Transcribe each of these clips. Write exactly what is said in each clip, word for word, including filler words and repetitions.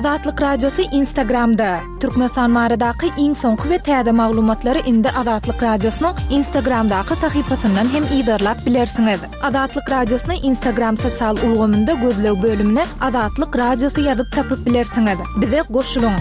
Adatlyk Radiosu Instagramda. Türkmenistan baradaky iň soňky we täze maglumatlary indi Adatlyk Radiosynyň Instagramdaky sahypasyndan hem ýa-da bilersiňiz. Adatlyk Radiosynyň Instagram sosial ulgamynda gözlew bölümine Adatlyk Radiosu ýazyp tapyp bilersiňiz. Bize goşulyň.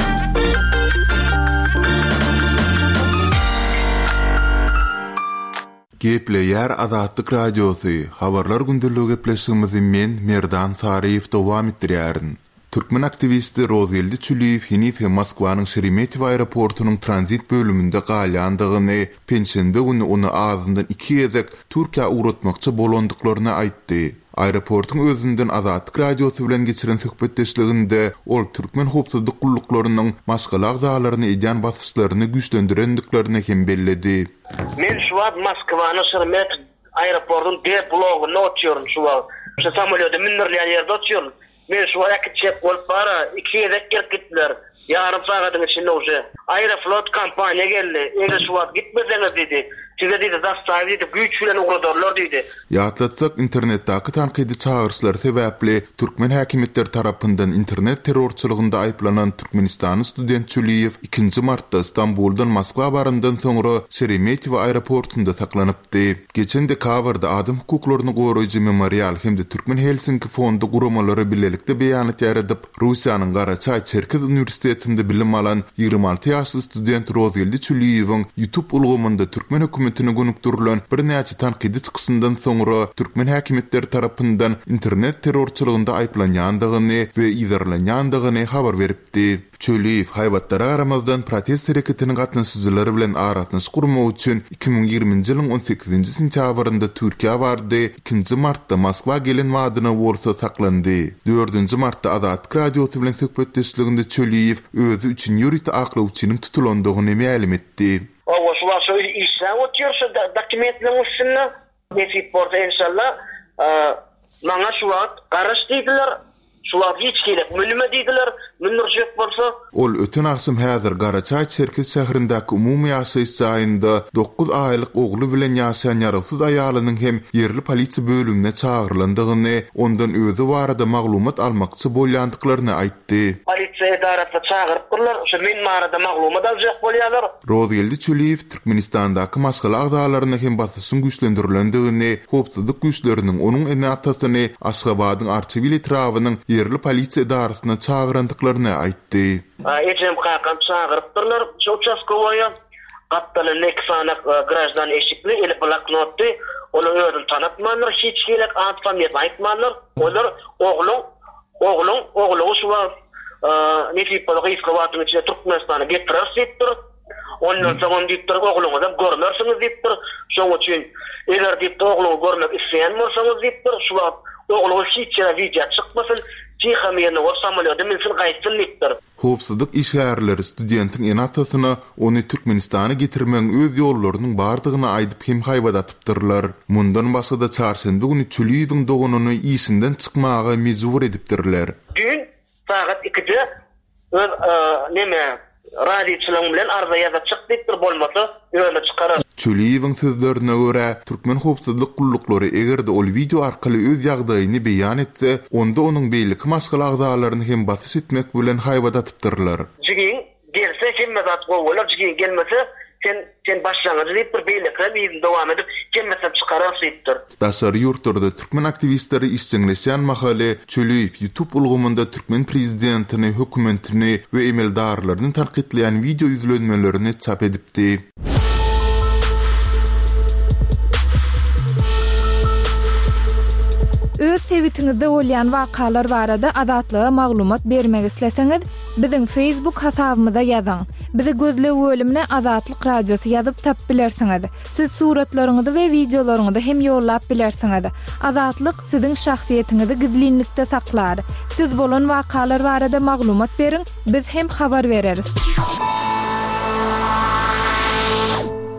Gepleýär Adatlyk Radiosu. Habarlar gündeligi gepleşigimizi men Merdan Sariýew dowam etdirýärin. Türkmen aktivisti Rozgeldi Çüliýew Hinithe Moskwanyň Şeremetyew aeroportunyň transit bölüminde galýandygyny, penşenbe güni onu ağzyndan iki gezek Türkiýe uğratmakçy bolandyklaryny aýtdy. Aeroportun özünden Adatlyk Radiosu bilen geçiren söhbetdeşliginde ol Türkmen howpsuzlyk gulluklarının maşgala agzalaryny edýän basyşlaryny güýçlendirendiklerini hem belledi. Men şu an Moskwanyň Şeremetyew aeroportunyň D blogyna oturýarym şu an. Şu samolyotda minirlen ýerde oturýarym. Men şu vakit çep bolup bara iki gezek gelip gitdiler. Yarım saatyň içinde uje. Aeroflot kompaniýa geldi. Eger şu vakit gitmeseňiz dedi. Size dedi zastavy dedi güýç bilen uğradarlar dedi. Ýatlatsak internetdäki tanqidi çağırışlar sebäpli Türkmen häkimetleri tarapyndan internet terrorçylygynda aýplanan Türkmenistany student Çüliýew ikinji martda Istanbuldan Moskwa baryndan soňra Şeremetyew aeroportunda saklanypdy. Geçen dekabrda adam hukuklaryny goraýjy memorial hem de Türkmen Helsinki fondu guramalary bilelikde beýanat ýaradyp Russiýanyň Garaçay Çerkez Uniwersitetinde bilim alan ýygrimi alty ýaşly student Rozgeldi Çüliýewiň YouTube ulgamynda Türkmen hökümetine gönükdirilen bir näçe tanqidi çykyşyndan soňra Türkmen häkimetleri tarapyndan internet terrorçylygynda aýplanýandygyny we ýazarlanýandygyny habar beripdi. Çöliýew haýwatlara garamazdan protest hereketiniň gatnaşyjylary bilen aratnaş gurmak üçin iki bin ýigrimiji ýylyň on sekizinji sentýabrynda Türkiýe bardy. ikinji martda Moskwa gelen wadyna bolsa saklandy. dördünji martda Adatlyk Radiosu bilen söhbetdeşliginde Çöliýew özü üçin ýürüt aklawçynyň tutulandygyny ma'lum etdi. O şu şu işe oturuyorsa dokumentlerin üstüne nefis porta inşallah bana şu an karış dediler. Şu an hiç gerek mülüme dediler. Münirjek bolsa ol ötün aksym häzir Garaçay Çerkez şäherindäki umumy ýaşaýyş saýynda dokuz aýlyk ogly bilen ýaşaýan ýarasyz aýalynyň hem ýerli polisiýa bölümine çağırlandygyny, ondan özü barada maglumat almakçy bolýandyklaryny aýtdy. Polisiýa edarasy çağırypdylar. Şu men barada maglumat aljak bolýarlar. Rozgeldi Çüliýew Türkmenistandaky maşgala agzalaryny hem basyşyň güýçlendirilendigi, howpsuzlyk güýçleriniň onuň enatasyny Aşgabatyň Arçybil etrawynyň ýerli polisiýa edarasyna çağırandyklaryny aýtdy. Ejem kakam çağırıpdyrlar. Şu участковая Kaptalı neksanak grajdan eşikli eli bloknotdy. Onu özün tanıtmanlar, hiç gerek ad famiyet aýtmanlar. Olar oğlum, oğlum, oğlum şu var. Nefis polisiýa watyň içinde Türkmenistana getirir sepdir. Ondan soň diýipdir, oğluňy da görmersiňiz diýipdir. Şoň üçin eger diýip oğluňy görmek isleýän bolsaňyz diýipdir. Şu wagt oğluňy hiç video çykmasyn. Çyhamyny o samolyotda minsin gaýtdyň diýipdir. Howpsuzlyk işgärleri studentin enatasyna ony Türkmenistana getirmeň öz ýollarynyň bardygyny aýdyp hem haýwadatypdyrlar. Mundan başga çarşembe güni Çüliýewiň dogunyny ýyşinden çykmaga mejbur edipdirler. Dün saat ikide öz neme radioçylaryň bilen arza ýaza çyk diýipdir, bolmasa ýöne çykarar. Çüliýewiň sözlerine görä Türkmen howpsuzlyk gullukları egerde ol video arkaly öz ýagdaýyny beýan etse, onda onuň beýleki maşgala agzalaryny hem basyş etmek bilen haýwadatypdyrlar. Jigin gelse hemme zat gowalar, jigin gelmese sen sen başlangyjy diýip bir beýlekle bizi dowam edip gelmese çykarar diýipdir. Daşary ýurtlarda Türkmen aktivistleri işçileşýän mahaly Çöliýew YouTube ulgamynda Türkmen prezidentini, hökümetini we emeldarlaryny tanqidleýän video izlenmelerini çap edipdi. Öz sevitiňizde bolýan wakalar barada adatlyga maglumat bermek isleseňiz, biziň Facebook hasabymyza ýazyň. Bizi gözlew bölümine Adatlyk Radiosu ýazyp tap bilersiňiz. Siz suratlaryňyzy we videolaryňyzy hem ýollap bilersiňiz. Adatlyk siziň şahsiýetiniňizi gizlinlikde saklar. Siz bolan wakalar barada maglumat beriň, biz hem habar bereriz.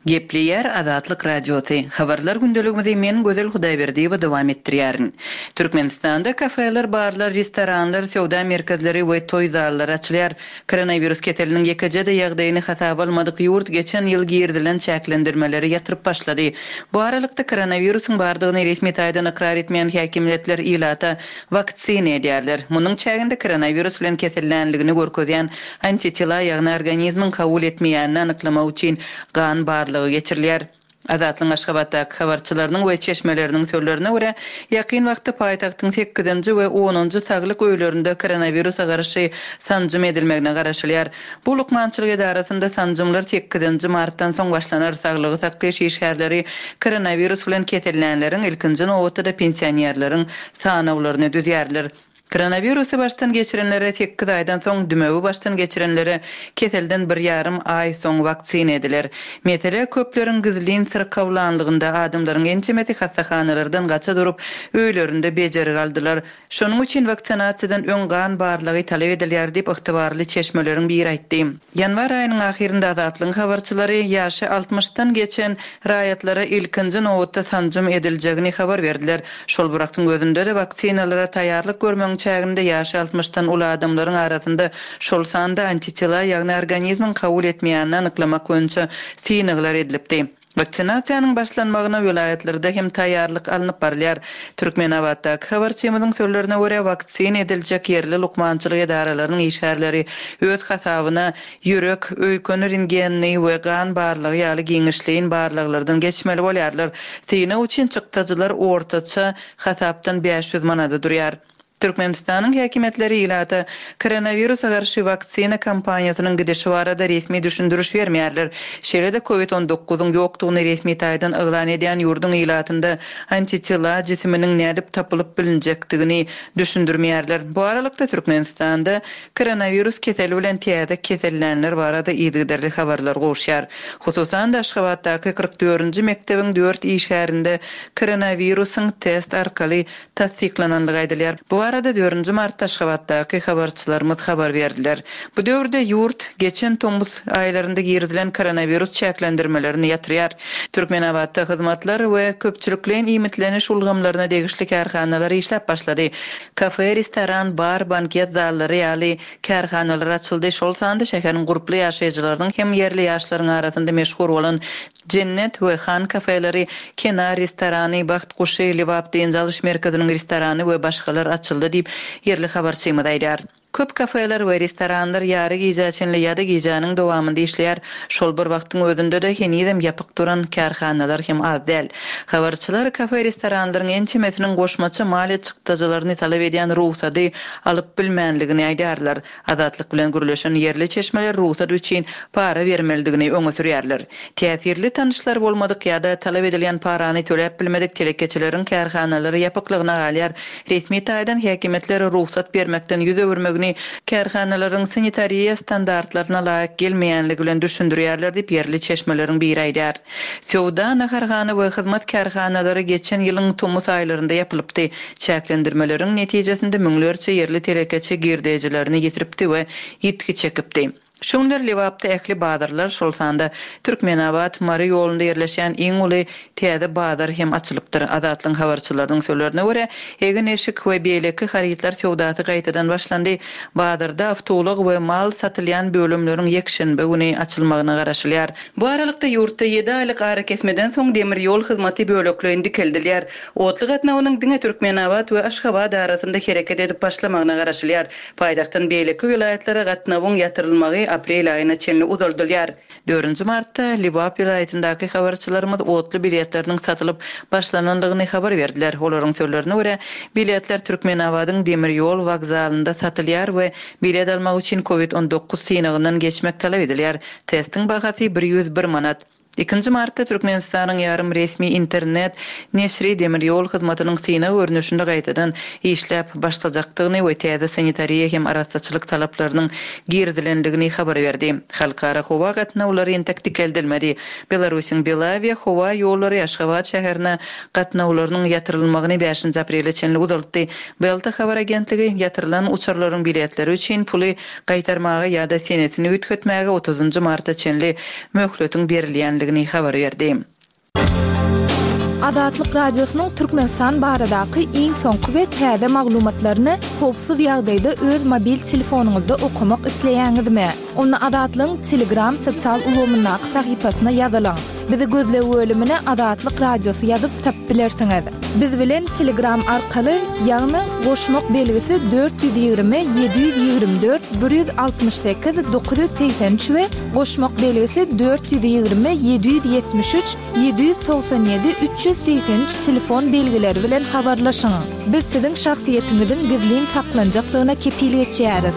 Gepleyer Azatlyk Radiosu. Habarlar gündeligimizi men Gözel Hudaýberdiýew dowam etdirýärin. Türkmenistanda kafeler, barlar, restoranlar, sowda merkezleri we toý zallary açylýar. Koronavirus keteliniň ýekejede ýagdaýyny hasaba almadyk ýurt geçen ýyl girdilen çäklendirmeleri ýatyryp başlady. Bu aralykda koronavirusyň bardygyny resmi taýdan ikrar etmeýän häkimletler ilata waksina edýärler. Munyň çäginde koronavirus bilen kesellenligini görkezýän antitela ýagny organizmiň kabul etmeýänini anyklamak üçin gan bar geçirilýär. Azatlyň Aşgabatdaky habarçylarynyň we çeşmeleriniň sözlerine görä, ýakyn wagtda paýtagtyň sekkizinji we onunji saglyk öýlerinde koronavirusa garşy sanjym edilmegine garaşylýar. Bu lukmançylyk edarasynda sanjymlar sekkizinji martdan soň başlanar. Saglygy saklaýyş işgärleri koronavirus bilen kesellenleriň ilkinji nowatda pensionerleriň sanawlaryny düzýärler. Koronavirusy baştan geçirenlere sekiz aydan soň dümewi baştan geçirenlere keselden bir yarım ay soň waksina ediler. Mesele köpleriň gizlin sırkawlanlygynda adamlaryň ençemeti hassahanalardan gaça durup öýlerinde bejeri galdylar. Şonuň üçin vaksinasiýadan öň gan barlygy talep edilýär diýip ygtybarly çeşmeleriň biri aýtdy. Ýanwar aýynyň ahirinde Azatlyň habarçylary ýaşy altmışdan geçen raýatlara ilkinji nowatda sanjym ediljegini habar berdiler. Şol bıraktyň gözünde de vaksinalara taýýarlyk görmeň çäginde ýaşy altmışdan uly adamlaryň arasynda şol sanda antitela ýagny organizmiň kabul etmeýänini anyklamak boýunça synaglar edilipdi. Vaksinasiýanyň başlanmagyna welaýatlerde hem taýýarlyk alınıp barýar. Türkmenawatdaky habarçymyzyň sözlerine görä vaksina ediljek ýerli lukmançylyk edaralarynyň işgärleri öz hasabyna ýürek, öýkeni rentgenini we gan barlygy ýaly giňişliğin barlyklardan geçmeli bolýarlar. Täne üçin çykdyjylar ortaça hasapdan beş yüz manada durýar. Türkmenistanyň häkimetleri ilata koronavirusa garşy vaksina kampaniýasynyň gidişi barada resmi düşündürüş bermeýärler. Şeýle-de covid on dokuzyň ýokdugyny resmi taýdan eglan edýän ýurdun ilatynda antitela jisminiň nädip tapylyp bilinjekdigini düşündirmeýärler. Bu aralykda Türkmenistanda koronavirus keseli bilen täze kesellenler barada ýygyderli habarlar goşýar. Hususan da Aşgabatdaky kırk dördünji mektebiň dört işgärinde koronavirusyň test arkaly tasdiklananlygy aýdylýar. Bu arada dördünji martda Aşgabatdaky habarçylarymyz habar berdiler. Bu döwürde ýurt geçen tomuz aýlarynda girdilen koronavirus çäklendirmelerini ýatyrýar. Türkmenawatda hyzmatlar we köpçülikleň iýmitleniş ulgamlaryna degişli kärhanalar işläp başlady. Kafe, restoran, bar, banket zallary ýaly kärhanalar açyldy. Şol sanda şäheriň guruply ýaşaýjylarynyň hem ýerli ýaşlaryň arasynda meşhur bolan Cennet we Han kafeleri, Kenar restorany, Baxt Kuşy, Libap diýen alış merkeziniň restorany we başgalar açyldy diýip ýerli habarçymyz aýdýar. Köp kafeler we restoranlar ýary gijaçynly ýa-da gijanyň dowamında işleýär. Şol bir wagtyň özünde de henüzem ýapyk duran kärhanalar hem az däl. Habarçylar kafe restoranlaryň ençemesiniň goşmaça maliýe çykdyjylaryny talep edýän ruhsady alyp bilmänligini aýdarlar. Azatlyk bilen gürleşen ýerli çeşmeler ruhsat üçin para bermeligini öňe sürýärler. Täsirli tanışlar bolmadyk ýa-da talep edilýän parany töläp bilmedik telekeçileriň kärhanalary ýapyklygyna galýar. Resmi taýdan häkimetler ruhsat bermekden ýüz öwürmegini kärhanalaryň sanitariýa standartlaryna laýyk gelmeýänligi bilen düşündirýärler diýip ýerli çeşmeleriň biri aýdýar. Sowda naharhana we hyzmat kärhanalary geçen ýylyň tomuz aýlarynda ýapylypdy. Çäklendirmeleriň netijesinde müňlerçe ýerli telekeçi girdejilerini ýetiripdi we ýetki çekipdi. Şunlar Libapda ähli badarlar şol sanda Türkmenawat Mary ýolunda ýerleşen iň uly täze badar hem açylypdyr. Azatlyň habarçylarynyň sözlerine görä, egen eşik we beýleki harytlar sowdasy gaýtadan başlandy. Badarda awtoluk we mal satylýan bölümleriň ýekşenbe güni açylmagyna garaşylýar. Bu aralykda ýurtda ýedi aýlyk ara kesmeden soň demir ýol hyzmaty böleklerini dikeldilýär. Otly gatnawynyň diňe Türkmenawat we Aşgabat arasynda hereket edip başlamagyna garaşylýar. Paýtagtdan beýleki vilayatlara gatnawyň ýatyrylmagy aprel aýyna çenli uzaldylýar. dördünji martda Libap vilayatyndaky habarçylarymyz otly biletleriniň satylyp başlananlygyny habar berdiler. Olaryň sözlerine görä, biletler Türkmenawatyň demir ýol wagzalynda satylýar we bilet almak üçin covid on dokuz synagynyň geçmek talep edilýär. Testiň bahasy bir yüz bir manat. ikinji martda Türkmenistanyň ýarym resmi internet neşri demir ýol hyzmatynyň syna görnüşinde gaýtadan işläp başlajakdygyny we täze sanitariýa hem araççylyk talaplarynyň girdilendigini habar berdi. Halkara howa gatnawlary entek dikeldilmedi. Belarusyň Belawiýa howa ýollary Aşgabat şäherine gatnawlarynyň ýatyrylmagyny beşinji aprelde çenli uzaltdy. Belta habar agentligi ýatyrylan uçurlaryň biletleri üçin puly gaýtarmagy ýa-da senetini üýtgetmäge otuzunji martda çenli möhletin berilýän ekenligini habar berdi. Adatlyk radiosynyň Türkmenistan baradaky iň soňky we täze maglumatlaryny howpsuz ýagdaýda öz mobil telefonuňyzda okumak isleýäňizmi? Onu Adatlyň Telegram sosial ulgamyna sahypasyna ýazylaň. Bizi gözle bölümine Adatlyk Radiosy ýazyp tapyp bilersiňiz. Biz bilen Telegram arkaly ýagny goşmak belgisi dört yüz ýygrimi yedi yüz ýygrimi dört bir yüz altymyş sekiz dokuz yüz seksen üç we goşmak belgisi dört yüz ýygrimi yedi yüz ýetmiş üç yedi yüz togsan ýedi üç yüz seksen üç telefon belgileri bilen habarlaşyň. Biz siziň şahsiýetiňiziň gizlin taklanjakdygyna kepillik etýäris.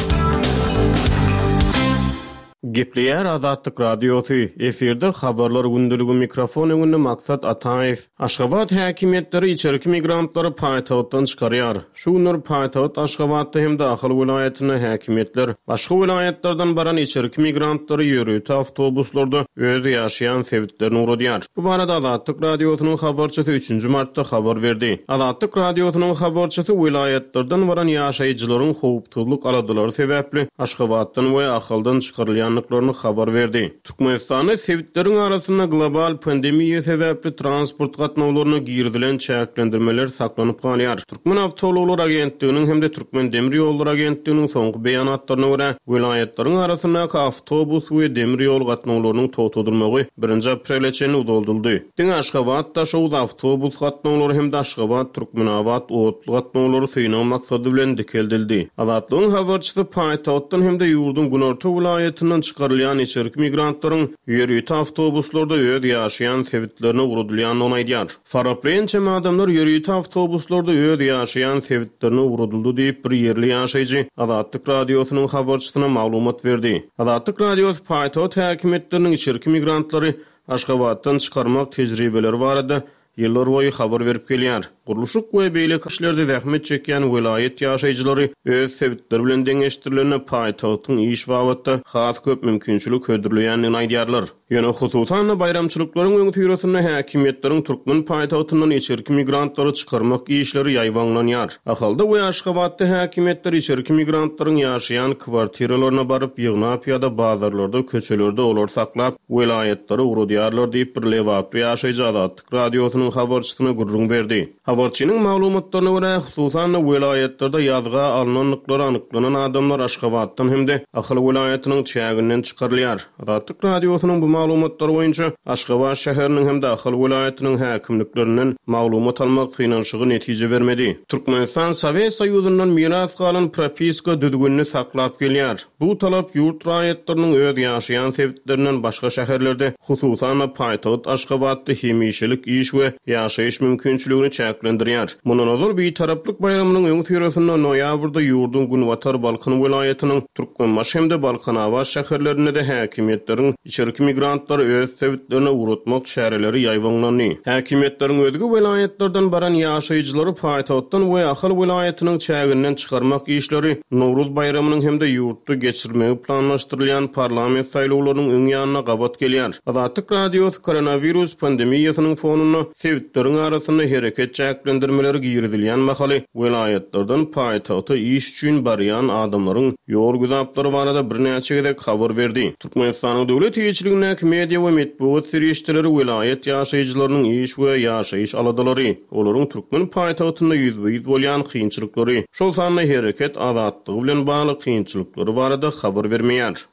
Gepleyer Adatlyk Radiosu efirde habarlar gündülügi mikrofon öňünde Maksat Ataev. Aşgabat häkimetleri içerki migrantlary paýtagtdan çykarýar. Şu günler paýtagat Aşgabatda hem daxil vilayatyna häkimetler başga vilayatlardan baran içerki migrantlary ýörüýte awtobuslarda öz ýaşaýan sebitlerini uradýar. Bu barada Adatlyk Radiosynyň habarçysy üçünji martda habar berdi. Adatlyk Radiosynyň habarçysy vilayatlardan baran ýaşaýjylaryň howpsuzlyk aladylary sebäpli Aşgabatdan we ahyldan çykarylýan habar verdi. Türkmenistany sevitleriň arasynda global pandemiýa sebäpli transport gatnawlaryna girdilen çäklendirmeler saklanyp galýar. Türkmen Awtologlar Agentliginiň hemde Türkmen Demir ýolları Agentliginiň soňky beýanatlaryna görä, vilayatlaryň arasyndaky awtobus we demir ýol gatnawlarynyň togtodurmagy birinji aprel üçin udolduldy. Diň Aşgabatda şu awtobus gatnawlary hem Aşgabat Türkmenawat otly gatnawlary synaw maksady bilen dikeldildi. Adatlyň habarçysy paýtagtdan hemde ýurdun günorta vilayatynyň çıkarılan içerik migrantların yürüyüt avtobuslarda öz yaşayan sevitlerine vurudulayan onaydyar. Farapleyen çeme adamlar yürüyüt avtobuslarda öz yaşayan sevitlerine vuruduldu deyip bir yerli yaşayıcı Adatlyk Radiosynyň habarçysyna maglumat verdi. Adatlyk Radiosy paýtagat häkimetleriniň içerik migrantları Aşgabatdan çıkarmak tejribeleri barada yıllar boyu habar verip gelýär. Guruluşuk we beýle kişilerde zähmet çekýän vilayet ýaşaýjylary öz sebitleri bilen deňeşdirilerine paýtagtyň iş wagtynda has köp mümkinçilik hödürleýänini aýdýarlar. Ýöne hususan bayramçylyklaryň öňe türesinde häkimetleriň türkmen paýtagtyndan içerki migrantlary çykarmak işleri ýaýwanlanýar. Ahylda we Aşgabatda häkimetler içerki migrantlaryň ýaşaýan kwartiralaryna baryp ýygnap ýa-da bazarlarda, köçelerde olar saklap, vilayetlere uradýarlar diýip bir lewaply ýaşaýjy Adatlyk Radiosynyň habarçysyna gurrun berdi. Habarçynyň maglumatlaryna görä, hususan vilayetlerde ýazga alnanlyklary anyklanan adamlar Aşgabatdan hemde Ahyl vilayatynyň çäginden çykarylýar. Adatlyk Radiosynyň bu maglumatlary boýunça Aşgabat şäheriniň hemde Ahyl vilayatynyň häkimliklerinden maglumat almak finansygy netije bermedi. Türkmenistan Sowet Soýuzundan miras galan propiska düzgünni saklap gelýär. Bu talap ýurt raýatlarynyň öz ýaşaýan sebitlerinden başga şäherlerde, hususan paýtagat Aşgabatda hemişelik iş we ýaşaýyş mümkinçiligini çäklendirýär. Mundan azar bir taraplyk bayramynyň öňe türesinde noýabrda ýurdun Günwatar Balkan vilayatynyň Türkmenbaş hemde Balkanawat şäherlerinde de häkimetleriň içerki migrantlar öz sebitlerini urutmak çäreleri ýaýwanlandy. Häkimetleriň özgi vilayatlardan baran ýaşaýjylary paýtagatdan we Ahyl vilayatynyň çäginden çykarmak işleri Nowruz bayramynyň hemde ýurtda geçirmegi planlaşdyrylýan parlament saýlawlarynyň öň ýanyna gabat gelýär. Adatlyk Radiosy koronavirus pandemiýasynyň fonuna sevitleriň arasynda hereket çäklendirmeleri girdilýän mahaly vilayatlardan paýtagta iş üçin barýan adamlaryň ýol güzaptlary barada birnäçe gezek habar berdi. Türkmenistanyň döwlet ýetirligine media we medeniýet serýeşleri vilayet ýaşaýjylarynyň iş we ýaşaýyş aladylary, olaryň türkmen paýtagtynda ýüzbeýid bolýan kynçylyklary, şol sany hereket azatlygy bilen bagly kynçylyklary barada habar bermeýär.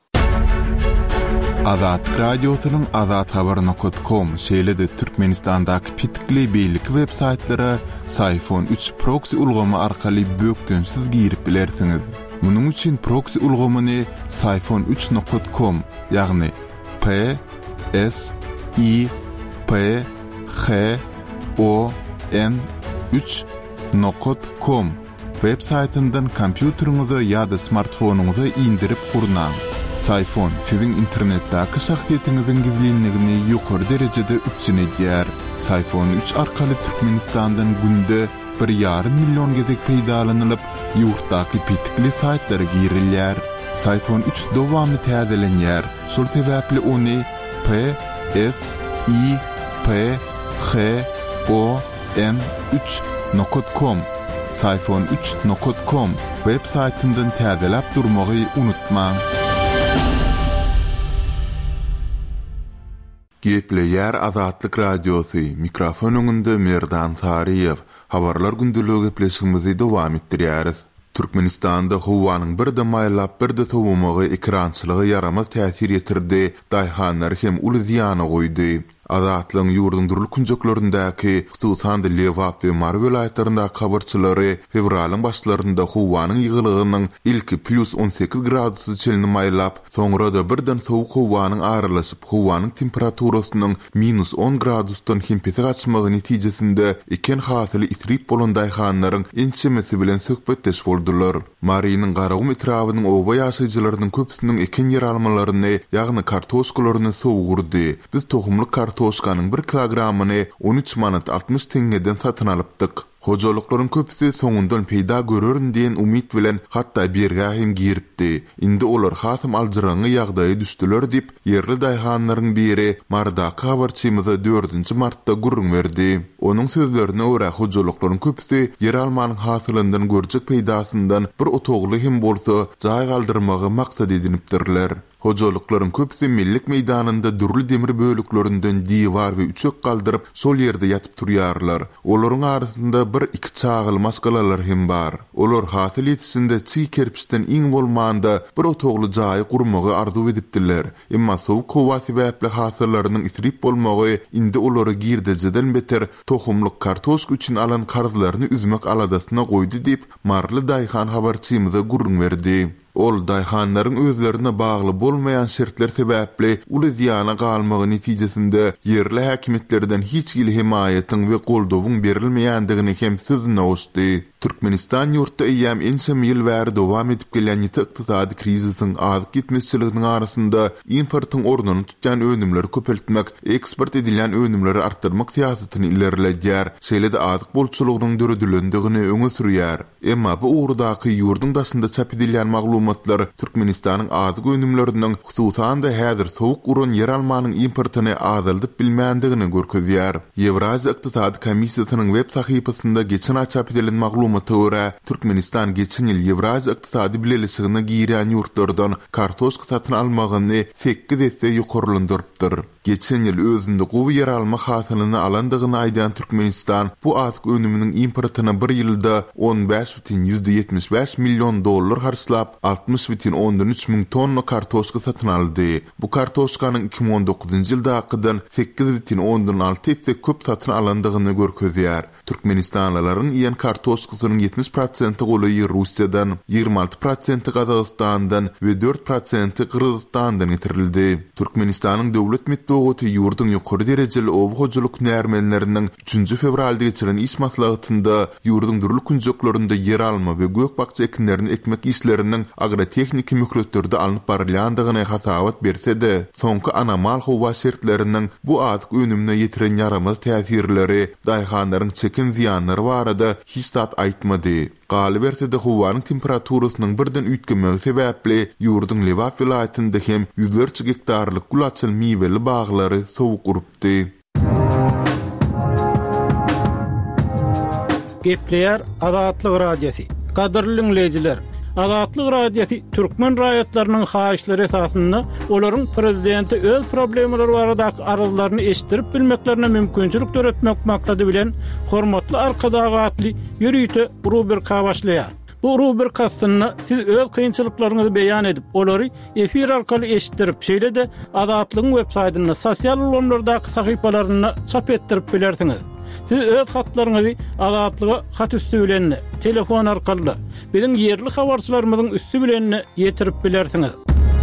Adatlyk Radiosynyň azat habar nokta com şeýlede Türkmenistandaky pitkli beýlik web saýtlary Sayfon üç proxy ulgamy arkaly bökdönsiz girip bilersiňiz. Munyň üçin proxy ulgamyny sayfon üç nokta com ýagny P S I P H O N üç nokta com web saýtyndan kompýuteriňize ýa-da smartfonuňyza indirip gurnaň. Sayfon siziň internetdäki şahsiýetiňiziň gizlinligini ýokary derejede üçin edýär. Sayfon üç arkaly Türkmenistandan günde bir ýarym million gezek peýdalanylyp, ýurtdaky pitkli saýtlara girilýär. Sayfon üç dowamly täzelenýär. Şol sebäpli ony P S I P H O N üç nokta com sayfon üç nokta com web saýtyndan täzelep durmagy unutmaň. Gepleýär Azatlyk Radiosu mikrofon öňünde Merdan Tariýew. Habarlar gündüligi gepleşigimizi dowam etdirýäris. Türkmenistanda howanyň birde maýlap birde towumagy ekrançylygy yaramaz täsir ýetirdi. Daýhanlar hem uly ziýana goýdy. Azatlyň ýurdun durul kunjoklaryndaky hususan Lewap we Mar welaýatlaryndaky habarçylary fevralyň başlarynda howanyň ýygylygynyň ilki plus on sekiz gradusy çelini maýlap, soňra da birden sowuk howanyň aralaşyp howanyň temperaturasynyň minus on gradusdan hempete gaçmagy netijesinde eken hasyly itrip bolan daýhanlaryň ençemesi bilen söhbetdeş boldular. Marynyň garagum etrawynyň owa ýaşaýjylarynyň köpüsiniň eken yer almalaryny, ýagny kartoşkalaryny sowugurdy. Biz tohumly kartoşka Toşkanın bir kilogramını on üç manat altmış tengeden satın alıpdyk. Hojalyklaryň köpüsi soňundan peýda görürün diýen umyt bilen hatda berge hem giripdi. Indi olar hasym aljyraňy ýagdaýy düşdiler diýip yerli daýhanlaryň biri mardaky habarçymyza dördünji martda gurrun berdi. Onuň sözlerine görä hojalyklaryň köpüsi yer almanyň hasylyndan görjek peýdasyndan bir otogly hem bolsa jaý galdyrmagy maksat edinipdirler. Hojalyklaryň köpüsi millik meýdanynda durul demir bölüklerinden diýwar we üçek galdyryp sol ýerde ýatyp turýarlar. Olaryň arasynda bir iki çağıl maskalalar hem bar. Olar hasyl ýetisinde çy kerpiçden iň bolmanda bir otogly jaý gurmagy arzu edipdiler. Emma sowuk howa sebäpli hasyllarynyň isrip bolmagy indi olary girdejeden beter tohumlyk kartoşk üçin alan karzlaryny üzmek aladasyna goýdy diýip marly daýhan habarçymyza gurrun berdi. Ol daýhanlaryň özlerine bagly bolmaýan şertler sebäpli uly ziýana galmagy netijesinde yerli häkimetlerden hiç gili himayetin we goldowyň berilmeýändigini hem sözüne oşdy. Türkmenistan ýurtda eýäm ençe ýyl bäri dowam edip gelen ýetdi krizisiň azyk gitmesçiliginiň arasynda importyň ornuny tutýan önümleri köpeltmek, eksport edilen önümleri artdyrmak siýasatyny ilerledýär. Şeýle-de azyk bolçulugynyň döredilendигini öňe sürýär. Emma bu ugrdaky ýurdun daşynda çap edilen maglumatlar Türkmenistanyň azyk önümleriniň hususan da häzir sowuk urun yer almanyň importyny azaldyp bilmändigini görkezýär. Ewraziýa Ykdysady Komissiýasynyň web sahypasynda geçen ay çap edilen maglumata görä Türkmenistan geçen ýyl Ewraziýa Ykdysady bilelisligine giýren ýurtlardan kartoşka satyn almagyny sekiz esse ýokarlandyrypdyr. Geçen ýyl özünde gowy yer alma hasylyny alandygyny aýdan Türkmenistan bu azyk önüminiň importyna bir ýylda on beş butun ýetmiş beş million dollar harçlap altmış butun on üç ming tonna kartoşka satyn aldy. Bu kartoşkanyň iki ming on dokuzunji ýyldakydan sekiz butun on alty esse köp satyn alandygyny görkezýär. Türkmenistanlylaryň ýen kartoşkasynyň ýetmiş prosenti goly Russiýadan, ýygrimi alty prosenti Gazagstandan we dört prosenti Kyrgyzstandan getirildi. Türkmenistanyň döwlet Dogoty ýurdun ýokary derejeli owa hojalyk närmenleriniň üçünji fevralda geçiren iş maslahatynda ýurdun durul kunjoklarynda yer alma we gök bakça ekinlerini ekmek işleriniň agrotehnik mükretleri alınıp barylýandygyny hasabat berse-de, soňky anamal howa şertleriniň bu azyk önümine ýetiren yaramaz täsirleri, daýhanlaryň çekin ziýanlary barada hiç zat aýtmady. Galiberse de howanyň temperaturasynyň birden üýtgemegi sebäpli ýurdun Lewap welaýatynda hem ýüzlerçe hektarlyk gulaçyl miweli baglary sowuk urupdy. Gepleýär Azatlyk Radiosu. Gadyrly dinleýijiler, Azatlyk Radiosu türkmen raýatlarynyň haýyşlary esasynda olaryň prezidenti öz problemleri baradaky aryzlaryny eşitdirip bilmeklerine mümkinçilik töretmek maksady bilen hormatly arkadagatly ýürüýte rubrika başlaýar. Bu rubrikasyny siz öz kynçylyklaryňyzy beýan edip, olary efir arkaly eşitdirip, şeýle-de Azatlygyň web saýtyna, sosial ulamlardaky sahypalaryna çap etdirip bilersiňiz. Siz öz hatlaryňyzy Azatlyga hat üstü bilen, telefon arkaly, biziň yerli habarçylarymyzyň üstü bilen ýetirip bilersiňiz.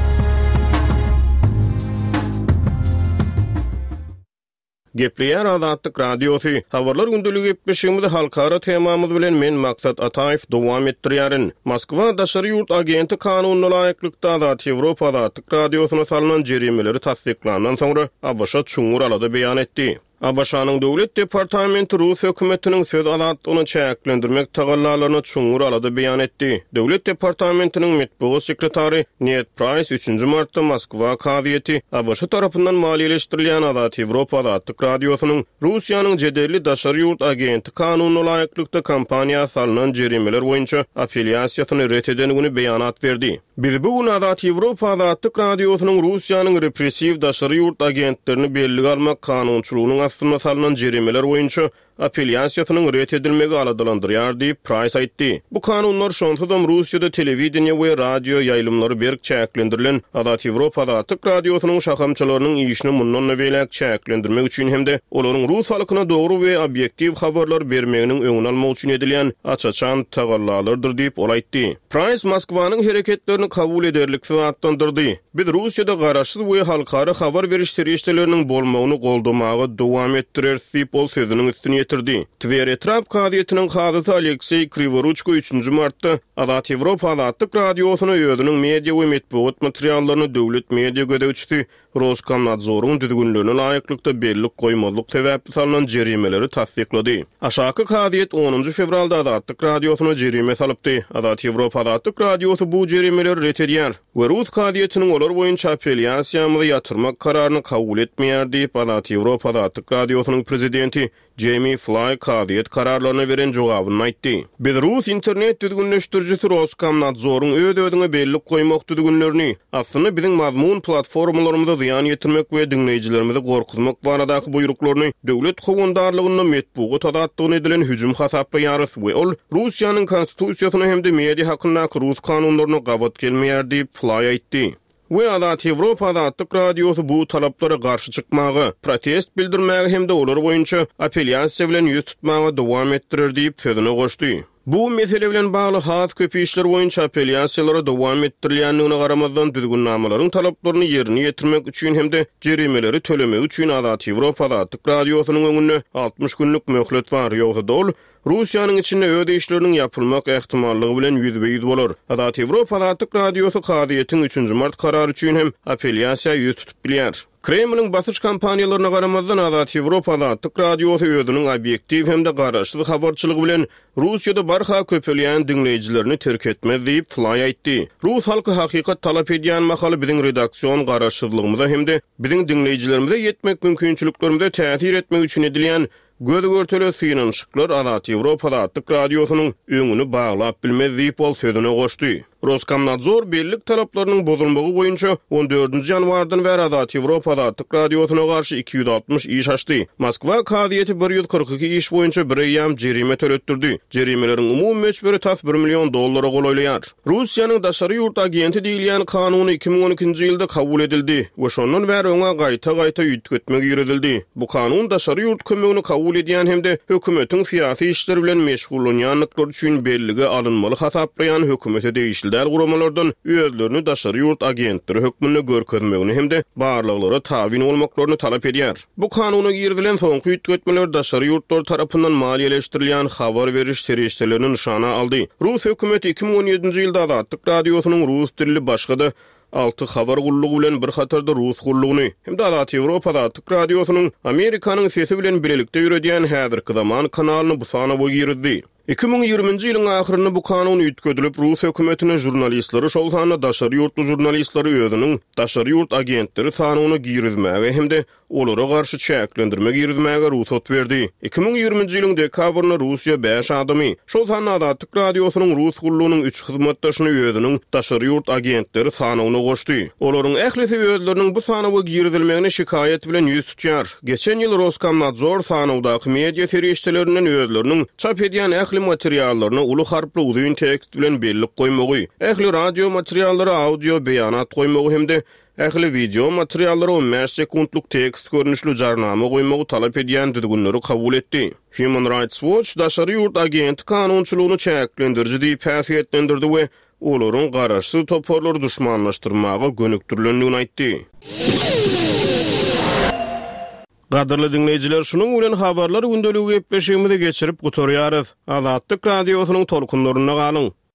Gepleýär Azatlyk Radiosu. Habarlar gündüligi gepleşigimizde halkara temamyz bilen men Maksat Ataýew dowam etdirýärin. Moskwa daşary ýurt agenti kanunyna laýyklykda Azat Ýewropa Azatlyk Radiosyna salynan jerimeleri tasdiklandan soňra A B Ş çuňur alady beýan etdi. A B Ş'nyň Döwlet Departamenti Rus hökümetiniň söz azatlygyny çäklendirmek tagallalaryny çuňur alady beýan etdi. Döwlet Departamentiniň medeniýet sekretary Ned Price üçünji martda Moskwa kaziýeti A B Ş tarapyndan maliýeleşdirilýän Azat Ýewropa Azatlyk radiosynyň Russiýanyň jedelli daşary ýurt agenti kanunyna laýyklykda kampaniýa salynan jerimeler boýunça apelýasiýasyny ret edenigini beýanat berdi. Biz bu gün Azat Ýewropa Azatlyk radiosynyň Russiýanyň repressiw daşary ýurt agentlerini belli almak kanunçylygynyň aslynda salynan jerimeler boýunça apelýasiýasynyň ret edilmegi aladylandyrýar diýip Price aýtdy. Bu kanunlar şonsudan Russiýada telewizioniýa we radio ýaýlymlary berk çäklendirilen Azat Ýewropa Azatlyk radiosynyň şahamçylarynyň işini mundan näwelek çäklendirmek üçin hemde olaryň Rus halkyna dogry we obyektiv habarlar bermeginiň öňüni almak üçin edilýän açaçan tagallalardyr diýip olaýtdy. Price Moskwanyň hereketlerini kabul ederlik zatlandyrdy. Biz Russiýada garaşsyz we halkara habar beriş serýeşleriniň bolmagyny goldamagy dowam etdirer diýip ol sözüniň üstüne getirdi. Twer etrap kaziýetiniň hadysa Aleksey Krivoruchko üçünji martda Azat Ýewropa Azatlyk radiosyny ýödüniň media we medeniýet materiallaryny döwlet media gödäwçisi Roskomnadzoruň düzgünlüğüne laýyklykda bellik goýmazlyk sebäpli salynan jerimeleri tasdiklady. Aşaky kaziýet onunji fevralda Azatlyk radiosyna jerime salypdy. Azat Ýewropa Azatlyk radiosy bu jerimeleri ret edýär we Rus kaziýetiniň olar boýunça apelýasiýamy ýatyrmak kararyny kabul etmeýär diýip Azat Ýewropa Azatlyk radiosynyň prezidenti Jamie Fly kaziýet kararlaryna beren jogabyny aýtdy. Biz Rus internet düzgünleşdirjisi Roskomnadzoruň öd-ödüňe bellik goýmak düzgünlerini aslynda biziň mazmun platformalarymyzda ziýan ýetirmek we dinleýijilerimizi gorkutmak baradaky buýruklaryny döwlet howandarlygyna medeniýet azatlygyna edilen hüjüm hasaplarys we ol Russiýanyň konstitusiýasyna hemde media hakyna Rus kanunlaryna gawat gelmeýär diýip Fly aýtdy. We Azat Ýewropa Azatlyk radiosy bu talaplara garşy çykmagy, protest bildirmäge hemde olar boýunça apelýasiýa bilen ýüz tutmagy dowam etdirer diýip sözüne goşdy. Bu mesele bilen bagly has köpi işler boýunça apelýasiýalara dowam etdirilýändigine garamazdan düzgünnamalaryň talaplaryny ýerine ýetirmek üçin hemde jerimeleri tölemek üçin Azat Ýewropa Azatlyk radiosynyň öňünde altmış günlük möhlet bar ýogsa dol Russiýanyň içinde öde işleriniň ýapylmak ähtimallygy bilen ýüzbe ýüz bolar. Azat Ýewropa Azatlyk radiosy kaziýetiň üçünji mart karary üçin hem apelýasiýa ýüz tutup bilýär. Kremlin basyş kampaniýalaryna garamazdan Azat Ýewropa Azatlyk radiosy özüniň obyektiv hemde garaşsyz habarçylygy bilen Russiýada barha köpelýän dinleýijilerini terk etmez diýip Fly aýtdy. Rus halky hakykat talap edýän makaly biziň redaksiýon garaşsyzlygymyza hemde biziň dinleýijilerimize ýetmek mümkinçiliklerimize täsir etmek üçin edilýän göz görtele synanşyklar Azat Ýewropa Azatlyk radiosynyň öňüni baglap bilmez diýip ol sözüne goşdy. Roskomnadzor bellik talaplarynyň bozulmagy boýunça on dördünji ýanwardan bäri Azat Ýewropa Azatlyk radiosyna garşy iki ýüz altmış iş açdy. Moskwa kaziýeti bir ýüz kırk iki iş boýunça bir ýam jerime töletdirdi. Jerimelerin umumy meçberi tas bir million dollara golaýlýar. Russiýanyň daşary ýurt agenti diýilýän kanuny iki ming on ikinji ýylda kabul edildi we şondan bäri oňa gaýta-gaýta ýetgetmek ýeredildi. Bu kanun daşary ýurt kömegini kabul edýän hemde hökümetiň syýasy işleri bilen meşgullanýanlyklar üçin belligi alınmaly hasaplayan hökümete değişdi. Däl guramalardan öýlerini daşary ýurt agentleri hökmüne görkezmegini hemde barlyklara tabin bolmaklaryny talap edýär. Bu kanuny girdilen soňky ýetgetmeler daşary ýurtlar tarapyndan maliýeleşdirilýän habar beriş serýeşlerini nişana aldy. Rus hökümeti iki ming on ýedinji ýylda Azatlyk radiosynyň rus dilli başgada altı habar gullugy bilen bir hatarda rus gullugyny hemde Azat Ýewropa Azatlyk radiosynyň Amerikanyň sesi bilen birlikde ýürediýän häzirki zaman kanalyny bu sana boý girdi. iki ming ýygrüminji ýylyň ahyryny bu kanun ýetgedilip Rus hökümetine jurnalistleri şol sany daşary ýurtly jurnalistleri özüniň daşary ýurt agentleri sanyny girizmäge hemde olara garşy çäklendirmek girizmäge ruhsat berdi. iki ming ýygrüminji ýylyň dekabryna Russiýa beş adamy şol sany Azatlyk radiosynyň Rus gullugynyň üç hyzmatdaşyny özüniň daşary ýurt agentleri sanyny goşdy. Olaryň ählisi özleriniň bu sanyny girizilmegine şikaýet bilen ýüz tutýar. Geçen ýyl Roskomnadzor sanydaky media serýeşlerinden özleriniň çap edýän ähli materiallaryny uly harply uzun tekst bilen bellik goýmagy, ähli radio materiallary audio beýanat goýmagy hemde ähli video materiallary on beş sekundluk tekst görnüşli jarnama goýmagy talap edýän düzgünleri kabul etdi. Human Rights Watch daşary ýurt agenti kanunçylygyny çäklendirji diýip häsiýetlendirdi we olaryň garaşsyz toparlary düşmanlaşdyrmaga gönükdirilendigini aýtdy. Gaderli dinleyijiler, şunun bilen habarlar gündeligi gepleşigimizi geçirip gutorýarys. Azatlyk radiosynyň tolkunlaryna galyň.